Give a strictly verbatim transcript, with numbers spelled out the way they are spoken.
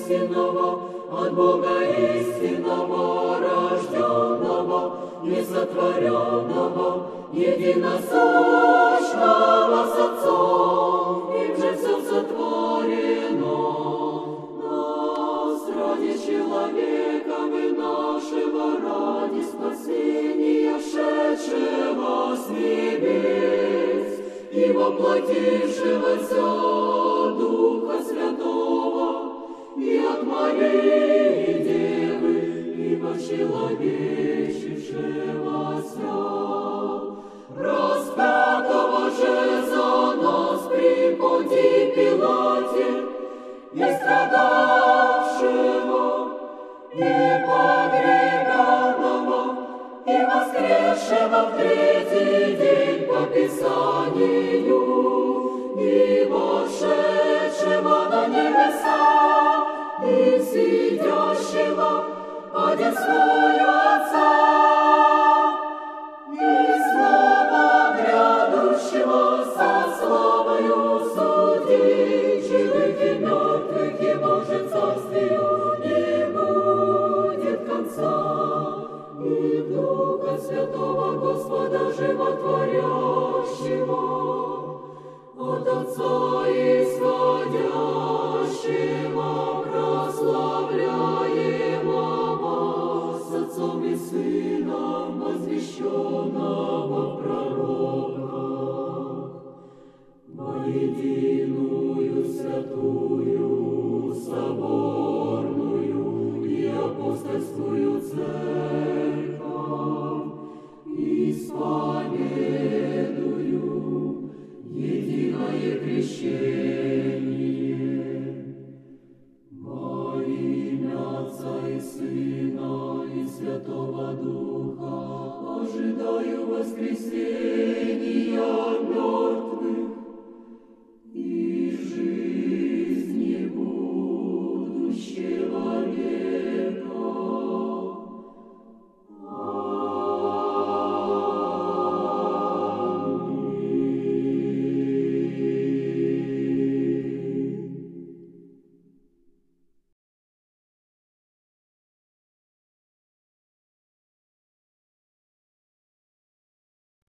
единственного, от Бога истинного, рожденного, несотворенного, единосущного с Отцом, им же все сотворено. Нас ради человека и нашего, ради спасения, шедшего с небес и воплотившегося Духа Святого, и от Марии Девы, и почеловечившегося, распятого же за нас при Понтии Пилате, и страдавшего, и погребенного, и воскресшего в третий день по Писанию, и вошедшего на небеса, и сидящего одесную Отца, и снова грядущего со славою судить живых и мертвых, его же царствию не будет конца. И Духа Святого Господа Животворящего, от Отца исходящего, прославляемого, с Отцом и Сыном, возвещенного в пророках, во единую святую, соборную и апостольскую церковь, исповедую единое крещение во имя Отца и Сына и Святого Духа, ожидаю воскресения мертвых